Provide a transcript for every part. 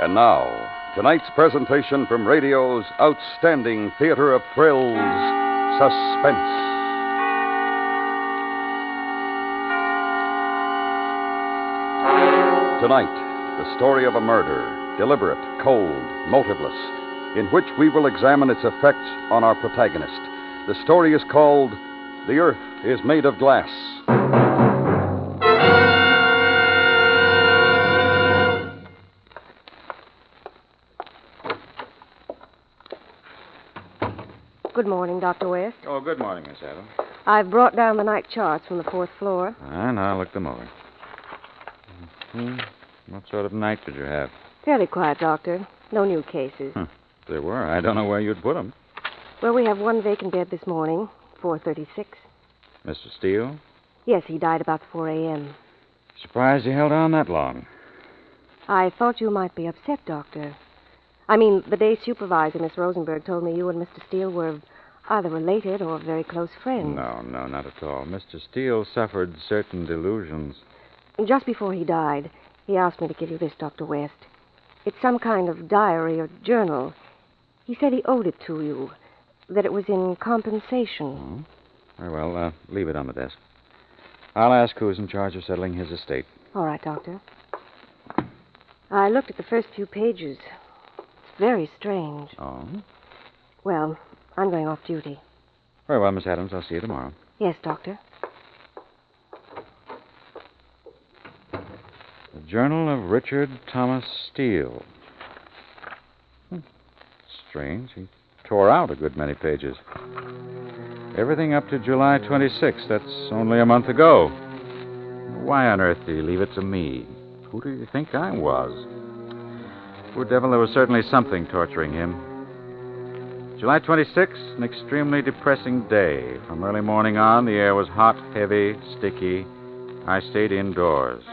And now, tonight's presentation from radio's outstanding theater of thrills, Suspense. Tonight, the story of a murder, deliberate, cold, motiveless, in which we will examine its effects on our protagonist. The story is called The Earth is Made of Glass. Good morning, Dr. West. Oh, good morning, Miss Adams. I've brought down the night charts from the fourth floor. And I'll look them over. What sort of night did you have? Fairly quiet, Doctor. No new cases. If there were, I don't know where you'd put them. Well, we have one vacant bed this morning, 436. Mr. Steele? Yes, he died about 4 a.m. Surprised he held on that long. I thought you might be upset, Doctor. I mean, the day supervisor, Miss Rosenberg, told me you and Mr. Steele were either related or very close friends. No, not at all. Mr. Steele suffered certain delusions. Just before he died, he asked me to give you this, Dr. West. It's some kind of diary or journal. He said he owed it to you, that it was in compensation. Very well, leave it on the desk. I'll ask who's in charge of settling his estate. All right, Doctor. I looked at the first few pages. It's very strange. Oh? Well, I'm going off duty. Very well, Miss Adams. I'll see you tomorrow. Yes, Doctor. The Journal of Richard Thomas Steele. Strange. He tore out a good many pages. Everything up to July 26th. That's only a month ago. Why on earth did he leave it to me? Who do you think I was? Poor devil, there was certainly something torturing him. July 26th, an extremely depressing day. From early morning on, the air was hot, heavy, sticky. I stayed indoors.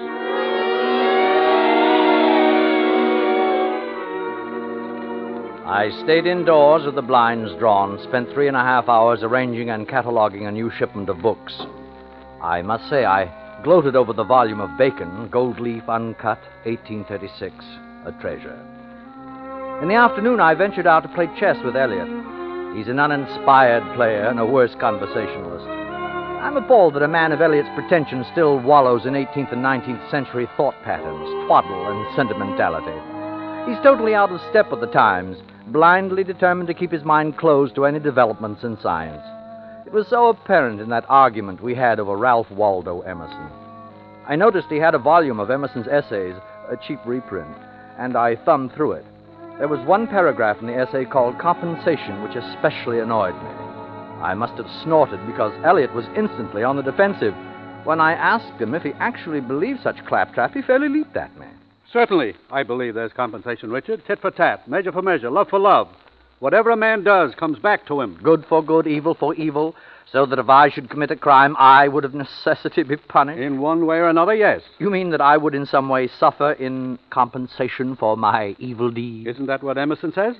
I stayed indoors with the blinds drawn, spent 3.5 hours arranging and cataloging a new shipment of books. I must say I gloated over the volume of Bacon, Gold Leaf Uncut, 1836, a treasure. In the afternoon, I ventured out to play chess with Eliot. He's an uninspired player and a worse conversationalist. I'm appalled that a man of Eliot's pretensions still wallows in 18th and 19th century thought patterns, twaddle, and sentimentality. He's totally out of step with the times, blindly determined to keep his mind closed to any developments in science. It was so apparent in that argument we had over Ralph Waldo Emerson. I noticed he had a volume of Emerson's essays, a cheap reprint, and I thumbed through it. There was one paragraph in the essay called Compensation, which especially annoyed me. I must have snorted because Eliot was instantly on the defensive. When I asked him if he actually believed such claptrap, he fairly leaped at me. Certainly, I believe there's compensation, Richard. Tit for tat, measure for measure, love for love. Whatever a man does comes back to him. Good for good, evil for evil, so that if I should commit a crime, I would of necessity be punished. In one way or another, yes. You mean that I would in some way suffer in compensation for my evil deed? Isn't that what Emerson says?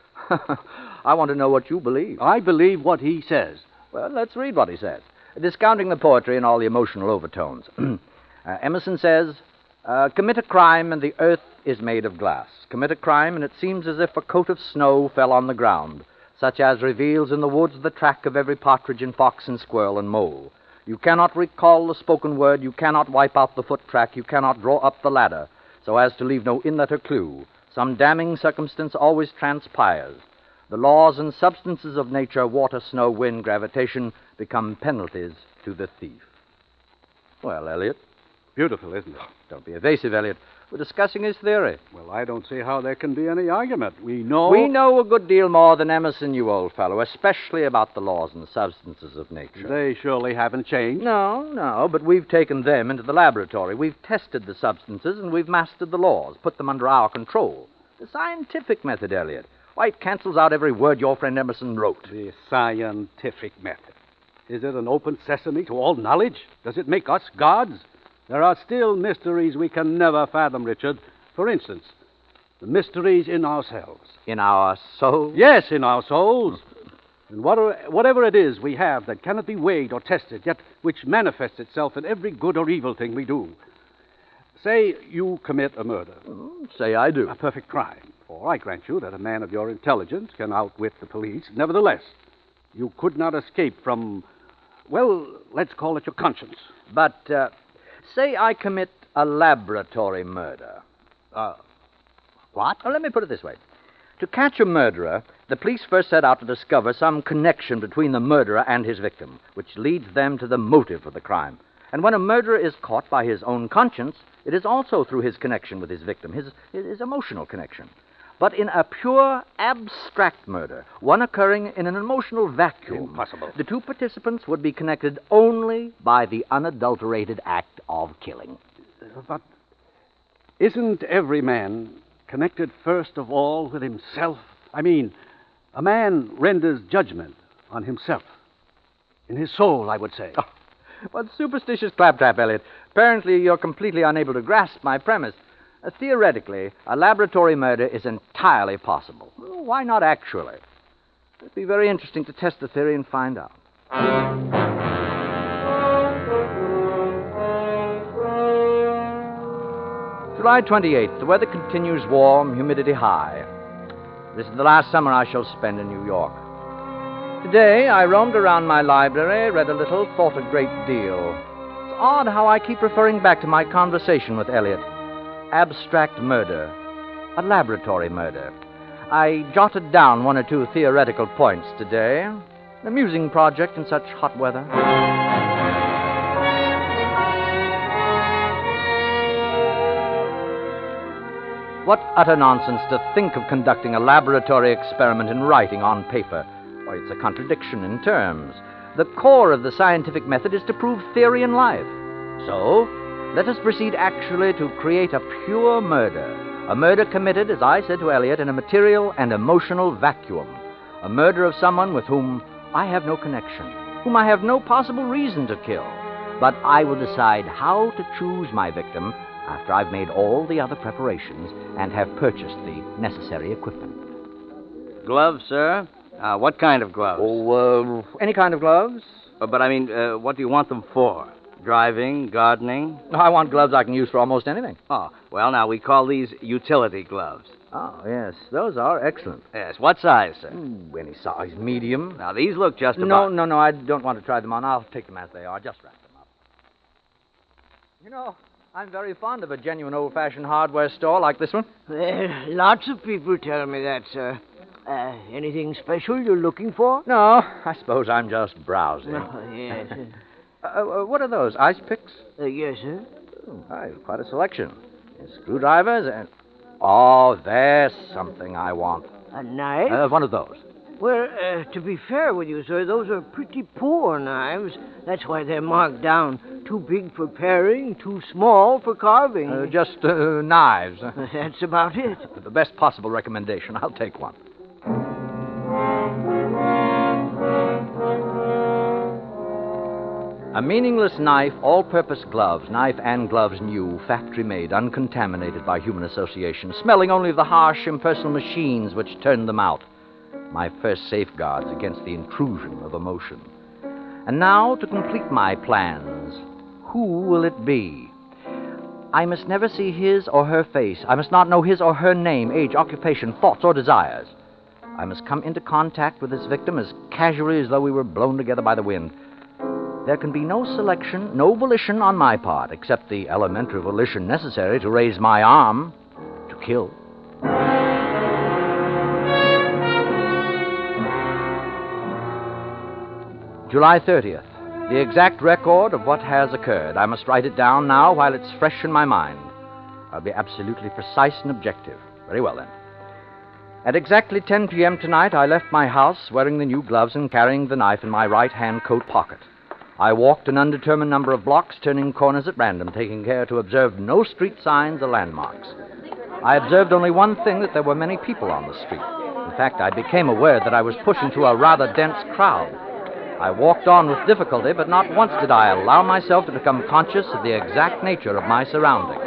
I want to know what you believe. I believe what he says. Well, let's read what he says, discounting the poetry and all the emotional overtones. Emerson says, commit a crime and the earth is made of glass. Commit a crime and it seems as if a coat of snow fell on the ground, such as reveals in the woods the track of every partridge and fox and squirrel and mole. You cannot recall the spoken word, you cannot wipe out the foot track, you cannot draw up the ladder, so as to leave no inlet or clue. Some damning circumstance always transpires. The laws and substances of nature, water, snow, wind, gravitation, become penalties to the thief. Well, Eliot. Beautiful, isn't it? Don't be evasive, Eliot. We're discussing his theory. Well, I don't see how there can be any argument. We know a good deal more than Emerson, you old fellow, especially about the laws and substances of nature. They surely haven't changed. No, but we've taken them into the laboratory. We've tested the substances and we've mastered the laws, put them under our control. The scientific method, Eliot. Why, it cancels out every word your friend Emerson wrote. The scientific method. Is it an open sesame to all knowledge? Does it make us gods? There are still mysteries we can never fathom, Richard. For instance, the mysteries in ourselves. In our souls? Yes, in our souls. And whatever it is we have that cannot be weighed or tested, yet which manifests itself in every good or evil thing we do. Say you commit a murder. Say I do. A perfect crime. For I grant you that a man of your intelligence can outwit the police. Nevertheless, you could not escape from, well, let's call it your conscience. But say I commit a laboratory murder. What? Let me put it this way. To catch a murderer, the police first set out to discover some connection between the murderer and his victim, which leads them to the motive for the crime. And when a murderer is caught by his own conscience, it is also through his connection with his victim, his emotional connection. But in a pure, abstract murder, one occurring in an emotional vacuum, Impossible. the two participants would be connected only by the unadulterated act of killing. But isn't every man connected first of all with himself? I mean, a man renders judgment on himself. In his soul, I would say. Oh, what superstitious claptrap, Elliot. Apparently you're completely unable to grasp my premise. Theoretically, a laboratory murder is entirely possible. Well, why not actually? It'd be very interesting to test the theory and find out. July 28th. The weather continues warm, humidity high. This is the last summer I shall spend in New York. Today, I roamed around my library, read a little, thought a great deal. It's odd how I keep referring back to my conversation with Elliot. Abstract murder. A laboratory murder. I jotted down one or two theoretical points today. An amusing project in such hot weather. What utter nonsense to think of conducting a laboratory experiment in writing on paper. Why, it's a contradiction in terms. The core of the scientific method is to prove theory in life. So, let us proceed actually to create a pure murder. A murder committed, as I said to Elliot, in a material and emotional vacuum. A murder of someone with whom I have no connection, whom I have no possible reason to kill. But I will decide how to choose my victim after I've made all the other preparations and have purchased the necessary equipment. Gloves, sir? What kind of gloves? Oh, any kind of gloves? But I mean, what do you want them for? Driving, gardening? I want gloves I can use for almost anything. Oh, well, now, we call these utility gloves. Oh, yes, those are excellent. Yes, what size, sir? Any size, medium. Now, these look just about... No, I don't want to try them on. I'll take them as they are. Just wrap them up. You know, I'm very fond of a genuine old-fashioned hardware store like this one. Well, lots of people tell me that, sir. Anything special you're looking for? No, I suppose I'm just browsing. Oh, yes. What are those, ice picks? Yes, sir. Quite a selection. Screwdrivers and... Oh, there's something I want. A knife? One of those. Well, to be fair with you, sir, those are pretty poor knives. That's why they're marked down. Too big for paring, too small for carving. Just knives. That's about it. The best possible recommendation. I'll take one. A meaningless knife, all-purpose gloves, knife and gloves new, factory-made, uncontaminated by human association, smelling only of the harsh, impersonal machines which turned them out. My first safeguards against the intrusion of emotion. And now, to complete my plans, who will it be? I must never see his or her face. I must not know his or her name, age, occupation, thoughts, or desires. I must come into contact with this victim as casually as though we were blown together by the wind. There can be no selection, no volition on my part, except the elementary volition necessary to raise my arm to kill. July 30th. The exact record of what has occurred. I must write it down now while it's fresh in my mind. I'll be absolutely precise and objective. Very well, then. At exactly 10 p.m. tonight, I left my house wearing the new gloves and carrying the knife in my right-hand coat pocket. I walked an undetermined number of blocks, turning corners at random, taking care to observe no street signs or landmarks. I observed only one thing, that there were many people on the street. In fact, I became aware that I was pushing through a rather dense crowd. I walked on with difficulty, but not once did I allow myself to become conscious of the exact nature of my surroundings.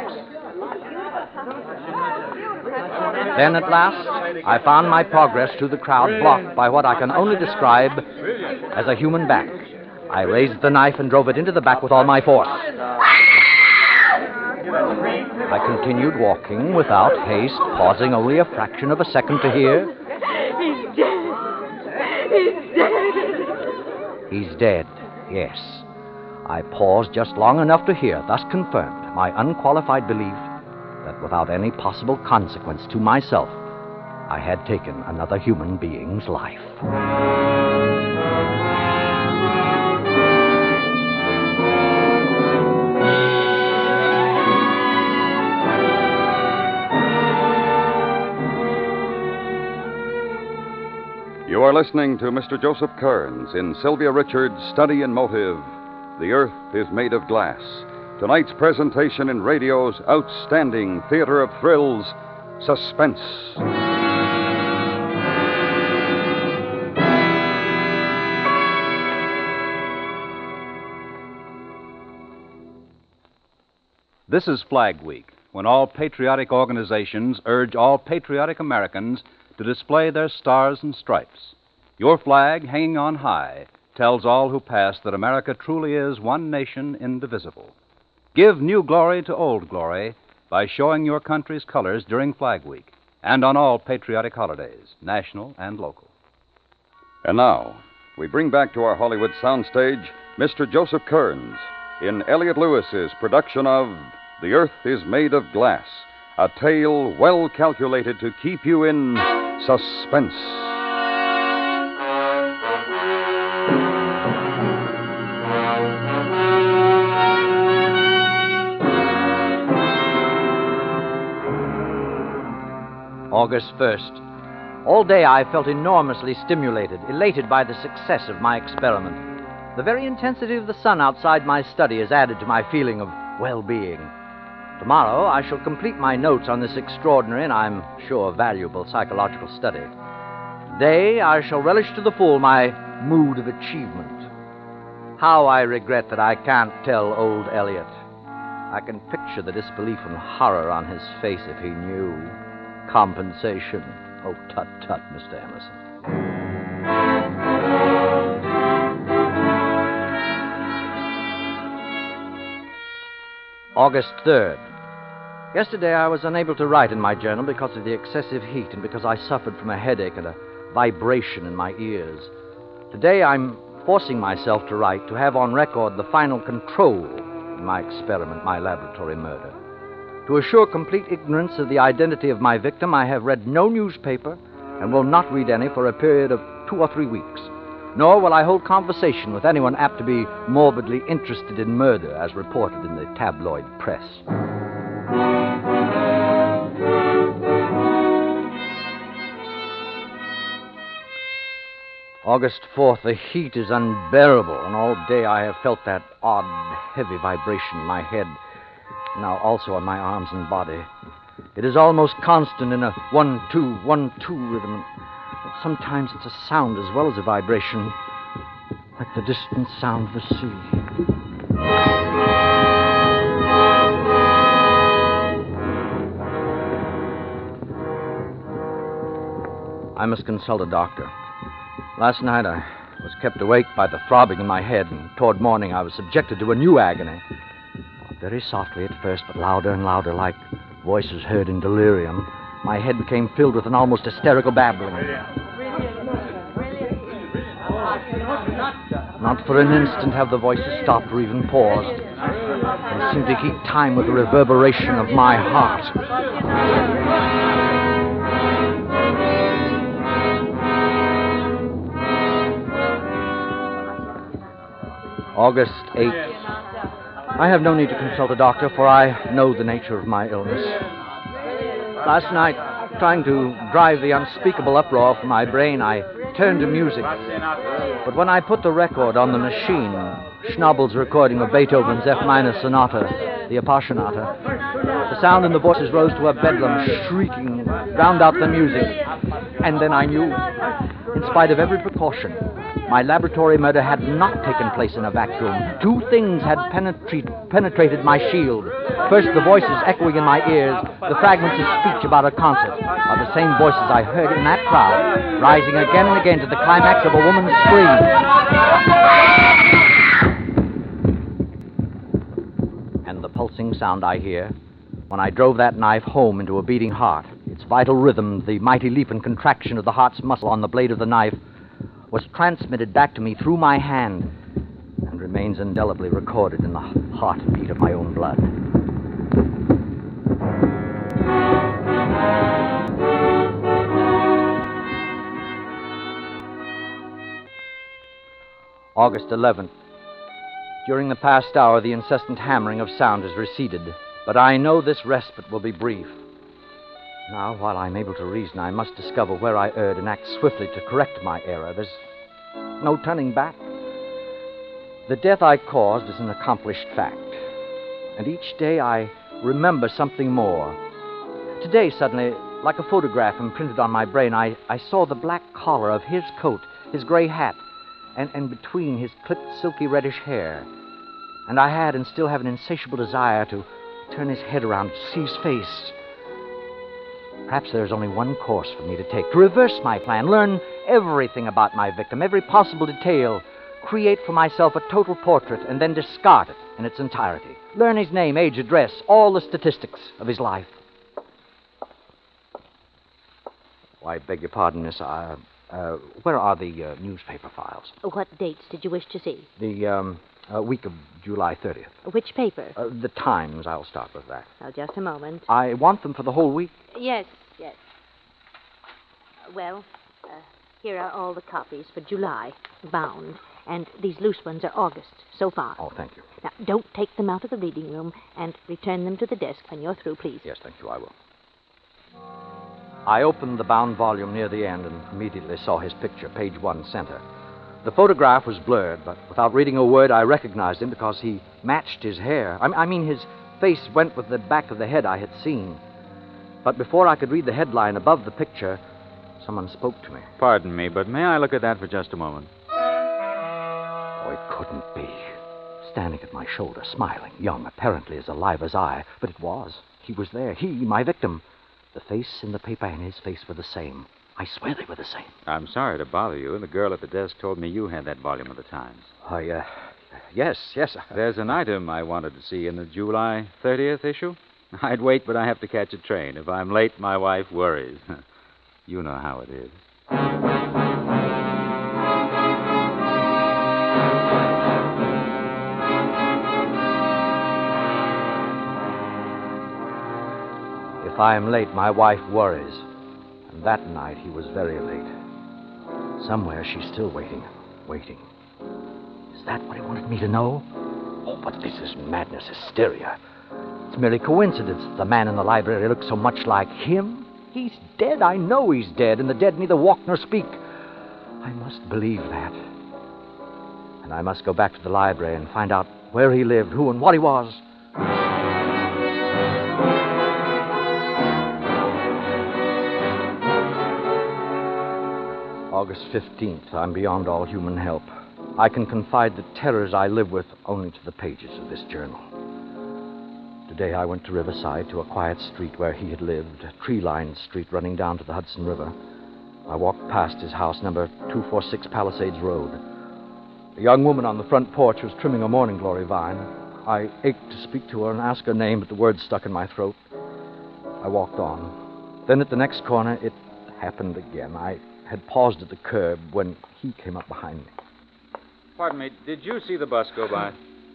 Then, at last, I found my progress through the crowd blocked by what I can only describe as a human back. I raised the knife and drove it into the back with all my force. I continued walking without haste, pausing only a fraction of a second to hear. He's dead. He's dead. He's dead, yes. I paused just long enough to hear, thus confirmed my unqualified belief that without any possible consequence to myself, I had taken another human being's life. You are listening to Mr. Joseph Kearns in Sylvia Richards' Study in Motive, The Earth is Made of Glass. Tonight's presentation in radio's outstanding theater of thrills, Suspense. This is Flag Week, when all patriotic organizations urge all patriotic Americans to display their stars and stripes. Your flag, hanging on high, tells all who pass that America truly is one nation indivisible. Give new glory to old glory by showing your country's colors during Flag Week and on all patriotic holidays, national and local. And now, we bring back to our Hollywood soundstage Mr. Joseph Kearns in Elliot Lewis's production of The Earth is Made of Glass, a tale well calculated to keep you in suspense. August 1st. All day I felt enormously stimulated, elated by the success of my experiment. The very intensity of the sun outside my study has added to my feeling of well-being. Tomorrow I shall complete my notes on this extraordinary and I'm sure valuable psychological study. Today I shall relish to the full my mood of achievement. How I regret that I can't tell old Elliot. I can picture the disbelief and horror on his face if he knew. Compensation. Oh, tut-tut, Mr. Emerson. August 3rd. Yesterday I was unable to write in my journal because of the excessive heat and because I suffered from a headache and a vibration in my ears. Today I'm forcing myself to write to have on record the final control in my experiment, my laboratory murder. To assure complete ignorance of the identity of my victim, I have read no newspaper and will not read any for a period of 2 or 3 weeks. Nor will I hold conversation with anyone apt to be morbidly interested in murder, as reported in the tabloid press. August 4th, the heat is unbearable, and all day I have felt that odd, heavy vibration in my head, now also on my arms and body. It is almost constant in a 1-2, 1-2 rhythm. But sometimes it's a sound as well as a vibration, like the distant sound of the sea. I must consult a doctor. Last night I was kept awake by the throbbing in my head, and toward morning I was subjected to a new agony. Very softly at first, but louder and louder, like voices heard in delirium. My head became filled with an almost hysterical babbling. Not for an instant have the voices stopped or even paused. They seemed to keep time with the reverberation of my heart. August 8th. I have no need to consult a doctor, for I know the nature of my illness. Last night, trying to drive the unspeakable uproar from my brain, I turned to music. But when I put the record on the machine, Schnabel's recording of Beethoven's F minor sonata, the Appassionata, the sound in the voices rose to a bedlam, shrieking, drowned out the music. And then I knew, in spite of every precaution, my laboratory murder had not taken place in a vacuum. Two things had penetrated my shield. First, the voices echoing in my ears, the fragments of speech about a concert, are the same voices I heard in that crowd, rising again and again to the climax of a woman's scream. And the pulsing pulsing sound I hear, when I drove that knife home into a beating heart, its vital rhythm, the mighty leap and contraction of the heart's muscle on the blade of the knife, was transmitted back to me through my hand and remains indelibly recorded in the heartbeat of my own blood. August 11th. During the past hour, the incessant hammering of sound has receded, but I know this respite will be brief. Now, while I'm able to reason, I must discover where I erred and act swiftly to correct my error. There's no turning back. The death I caused is an accomplished fact, and each day I remember something more. Today, suddenly, like a photograph imprinted on my brain, I saw the black collar of his coat, his gray hat, and between his clipped, silky, reddish hair. And I had and still have an insatiable desire to turn his head around to see his face. Perhaps there's only one course for me to take: to reverse my plan, learn everything about my victim, every possible detail, create for myself a total portrait, and then discard it in its entirety. Learn his name, age, address, all the statistics of his life. Oh, I beg your pardon, miss. Where are the newspaper files? What dates did you wish to see? The week of July 30th. Which paper? The Times. I'll start with that. Now, just a moment. I want them for the whole week. Yes. Well, here are all the copies for July, bound. And these loose ones are August, so far. Oh, thank you. Now, don't take them out of the reading room and return them to the desk when you're through, please. Yes, thank you, I will. I opened the bound volume near the end and immediately saw his picture, page 1, center. The photograph was blurred, but without reading a word, I recognized him because he matched his hair. I mean, his face went with the back of the head I had seen. But before I could read the headline above the picture, someone spoke to me. Pardon me, but may I look at that for just a moment? Oh, it couldn't be. Standing at my shoulder, smiling, young, apparently as alive as I. But it was. He was there. He, my victim. The face in the paper and his face were the same. I swear they were the same. I'm sorry to bother you. The girl at the desk told me you had that volume of the Times. Yes. There's an item I wanted to see in the July 30th issue. I'd wait, but I have to catch a train. If I'm late, my wife worries. You know how it is. If I am late, my wife worries. And that night, he was very late. Somewhere, she's still waiting. Is that what he wanted me to know? Oh, but this is madness, hysteria. It's merely coincidence that the man in the library looks so much like him. He's dead. I know he's dead, and the dead neither walk nor speak. I must believe that. And I must go back to the library and find out where he lived, who and what he was. August 15th. I'm beyond all human help. I can confide the terrors I live with only to the pages of this journal. Today I went to Riverside, to a quiet street where he had lived, a tree-lined street running down to the Hudson River. I walked past his house, number 246 Palisades Road. A young woman on the front porch was trimming a morning glory vine. I ached to speak to her and ask her name, but the words stuck in my throat. I walked on. Then at the next corner, it happened again. I had paused at the curb when he came up behind me. Pardon me, did you see the bus go by?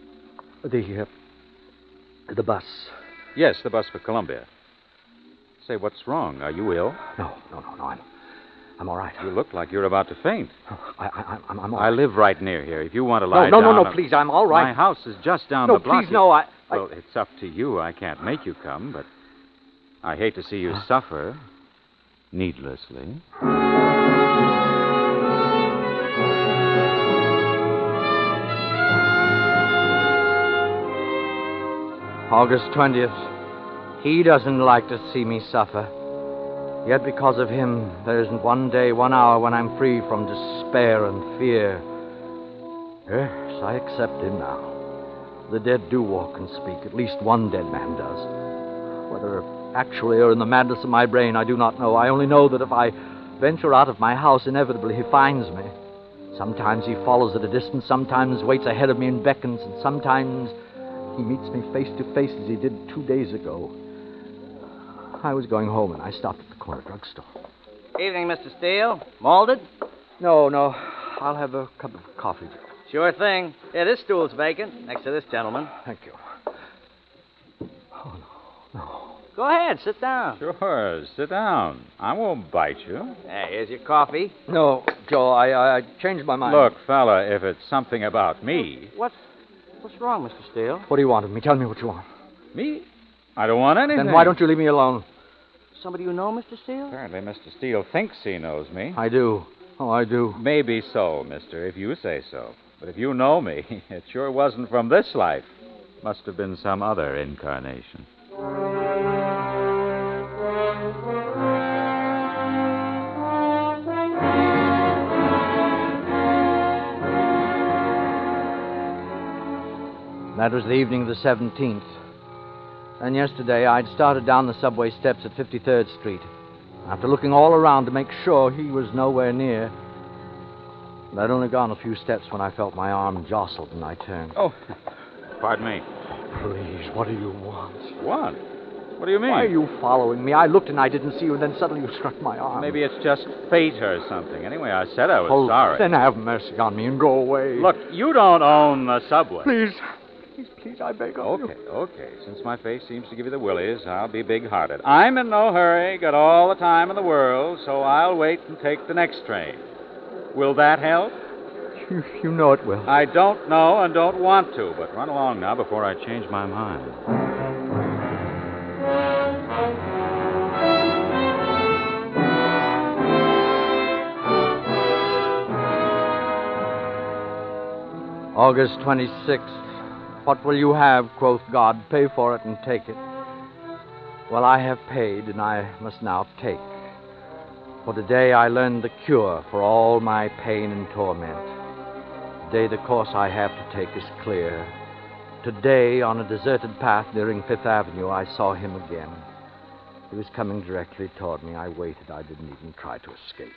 The bus. Yes, the bus for Columbia. Say, what's wrong? Are you ill? No, I'm all right. You look like you're about to faint. I'm all right. I live right near here. If you want to lie down... No, please, I'm all right. My house is just down the block. No, please, no, Well, it's up to you. I can't make you come, but I hate to see you suffer needlessly. August 20th. He doesn't like to see me suffer. Yet because of him, there isn't one day, 1 hour when I'm free from despair and fear. Yes, I accept him now. The dead do walk and speak. At least one dead man does. Whether actually or in the madness of my brain, I do not know. I only know that if I venture out of my house, inevitably he finds me. Sometimes he follows at a distance, sometimes waits ahead of me and beckons, and sometimes He meets me face to face as he did 2 days ago. I was going home, and I stopped at the corner drugstore. Evening, Mr. Steele. Malted? No. I'll have a cup of coffee. Sure thing. Yeah, this stool's vacant, next to this gentleman. Thank you. Oh, no. Go ahead, sit down. Sure, sit down. I won't bite you. Hey, here's your coffee. No, Joe, I changed my mind. Look, fella, if it's something about me... What's wrong, Mr. Steele? What do you want of me? Tell me what you want. Me? I don't want anything. Then why don't you leave me alone? Somebody you know, Mr. Steele? Apparently Mr. Steele thinks he knows me. I do. Oh, I do. Maybe so, mister, if you say so. But if you know me, it sure wasn't from this life. Must have been some other incarnation. That was the evening of the 17th. And yesterday I'd started down the subway steps at 53rd Street. After looking all around to make sure he was nowhere near. And I'd only gone a few steps when I felt my arm jostled and I turned. Oh, pardon me. Please, what do you want? What? What do you mean? Why are you following me? I looked and I didn't see you, and then suddenly you struck my arm. Maybe it's just fate or something. Anyway, I said I was Oh, sorry. then have mercy on me and go away. Look, you don't own the subway. Please, I beg of you. Okay. Since my face seems to give you the willies, I'll be big-hearted. I'm in no hurry, got all the time in the world, so I'll wait and take the next train. Will that help? You know it will. I don't know and don't want to, but run along now before I change my mind. August 26th. What will you have, quoth God? Pay for it and take it. Well, I have paid, and I must now take. For today I learned the cure for all my pain and torment. Today the course I have to take is clear. Today, on a deserted path nearing Fifth Avenue, I saw him again. He was coming directly toward me. I waited. I didn't even try to escape.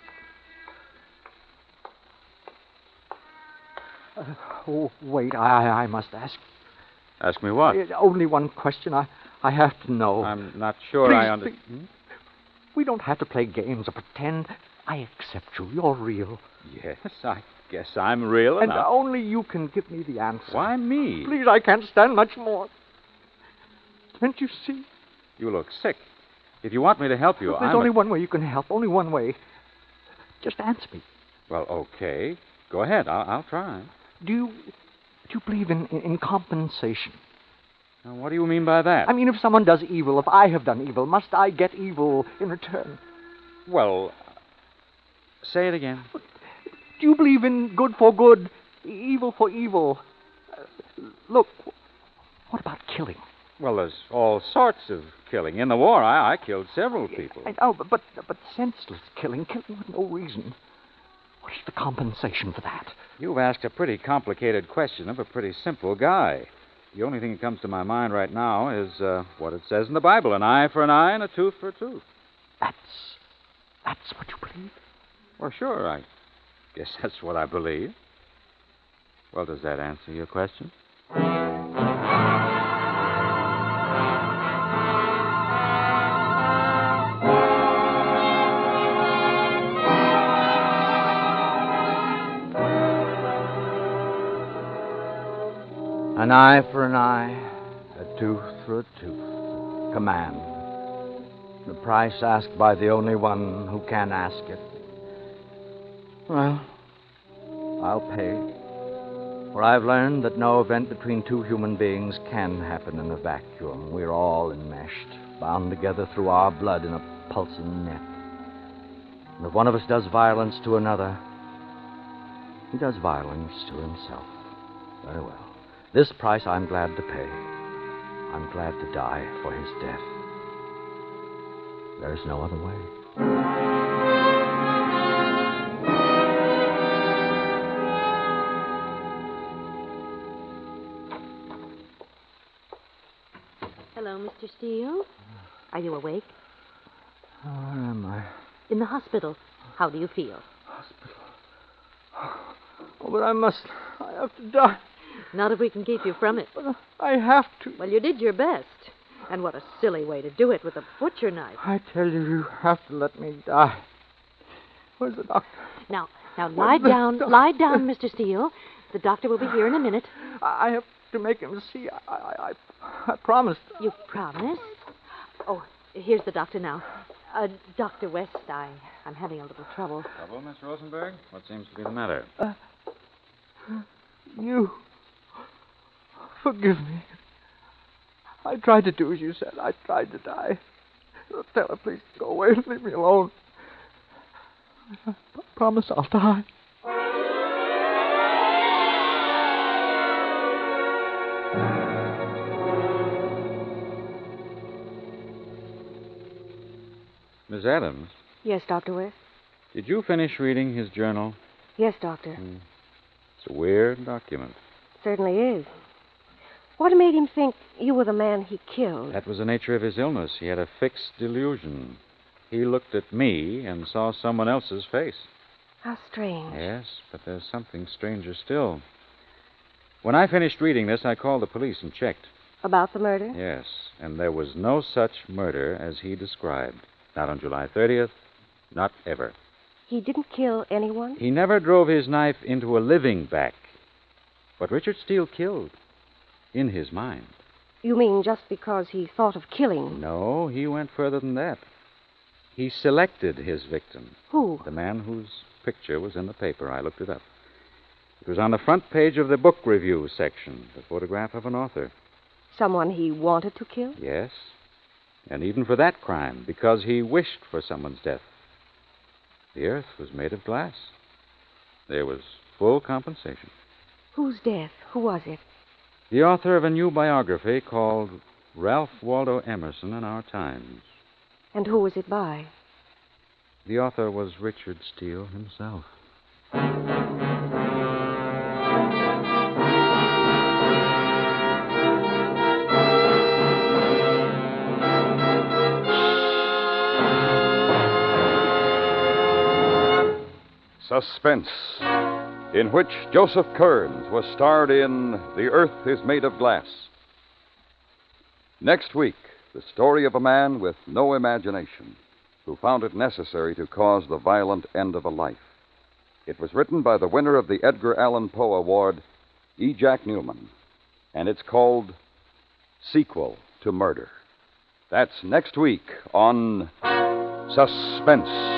Wait, I must ask. Ask me what? Only one question. I have to know. I'm not sure Please, I understand. please. We don't have to play games or pretend. I accept you. You're real. Yes, I guess I'm real And enough. only you can give me the answer. Why me? Please, I can't stand much more. Can't you see? You look sick. If you want me to help you, There's only one way you can help. Only one way. Just answer me. Well, okay. Go ahead. I'll try. Do you believe in compensation? Now, what do you mean by that? I mean, if someone does evil, if I have done evil, must I get evil in return? Well, say it again. Do you believe in good for good, evil for evil? Look, what about killing? Well, there's all sorts of killing. In the war, I killed several people. I know, but senseless killing with no reason. What is the compensation for that? You've asked a pretty complicated question of a pretty simple guy. The only thing that comes to my mind right now is what it says in the Bible, an eye for an eye and a tooth for a tooth. That's what you believe? Well, sure, I guess that's what I believe. Well, does that answer your question? An eye for an eye, a tooth for a tooth. Command. The price asked by the only one who can ask it. Well, I'll pay. For I've learned that no event between two human beings can happen in a vacuum. We're all enmeshed, bound together through our blood in a pulsing net. And if one of us does violence to another, he does violence to himself. Very well. This price I'm glad to pay. I'm glad to die for his death. There's no other way. Hello, Mr. Steele. Are you awake? Where am I? In the hospital. How do you feel? Hospital. Oh, but I have to die. Not if we can keep you from it. I have to. Well, you did your best. And what a silly way to do it with a butcher knife. I tell you, you have to let me die. Where's the doctor? Now lie down, Mr. Steele. The doctor will be here in a minute. I have to make him see. I promised. You promised? Oh, here's the doctor now. Dr. West, I'm having a little trouble. Trouble, Miss Rosenberg? What seems to be the matter? You. Forgive me. I tried to do as you said. I tried to die. Tell her, please, go away and leave me alone. I promise I'll die. Miss Adams, Yes, Dr. West? did you finish reading his journal? Yes, Doctor. It's a weird document. Certainly is. What made him think you were the man he killed? That was the nature of his illness. He had a fixed delusion. He looked at me and saw someone else's face. How strange. Yes, but there's something stranger still. When I finished reading this, I called the police and checked. About the murder? Yes, and there was no such murder as he described. Not on July 30th, not ever. He didn't kill anyone? He never drove his knife into a living back. But Richard Steele killed. In his mind. You mean just because he thought of killing? No, he went further than that. He selected his victim. Who? The man whose picture was in the paper. I looked it up. It was on the front page of the book review section, the photograph of an author. Someone he wanted to kill? Yes. And even for that crime, because he wished for someone's death. The earth was made of glass. There was full compensation. Whose death? Who was it? The author of a new biography called Ralph Waldo Emerson in Our Times. And who was it by? The author was Richard Steele himself. Suspense, in which Joseph Kearns was starred in The Earth is Made of Glass. Next week, the story of a man with no imagination who found it necessary to cause the violent end of a life. It was written by the winner of the Edgar Allan Poe Award, E. Jack Newman, and it's called Sequel to Murder. That's next week on Suspense.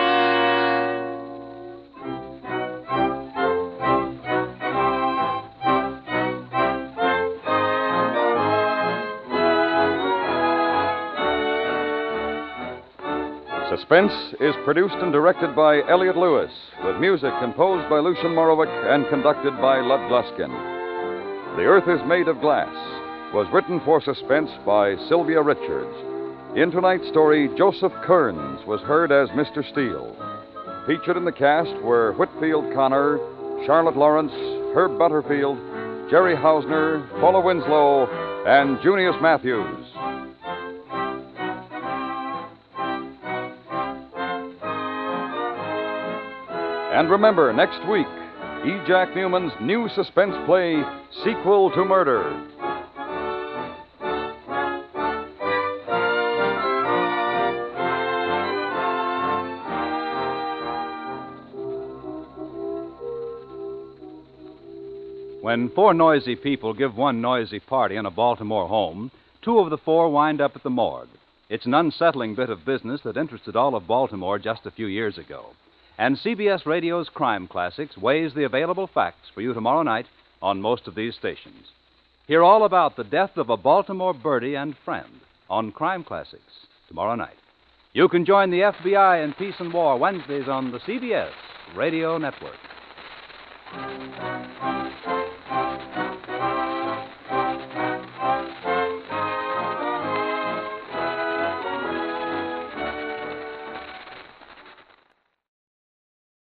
Suspense is produced and directed by Elliot Lewis, with music composed by Lucien Morowick and conducted by Lud Gluskin. The Earth is Made of Glass was written for Suspense by Sylvia Richards. In tonight's story, Joseph Kearns was heard as Mr. Steele. Featured in the cast were Whitfield Connor, Charlotte Lawrence, Herb Butterfield, Jerry Hausner, Paula Winslow, and Junius Matthews. And remember, next week, E. Jack Newman's new suspense play, Sequel to Murder. When four noisy people give one noisy party in a Baltimore home, two of the four wind up at the morgue. It's an unsettling bit of business that interested all of Baltimore just a few years ago. And CBS Radio's Crime Classics weighs the available facts for you tomorrow night on most of these stations. Hear all about the death of a Baltimore birdie and friend on Crime Classics tomorrow night. You can join the FBI in Peace and War Wednesdays on the CBS Radio Network.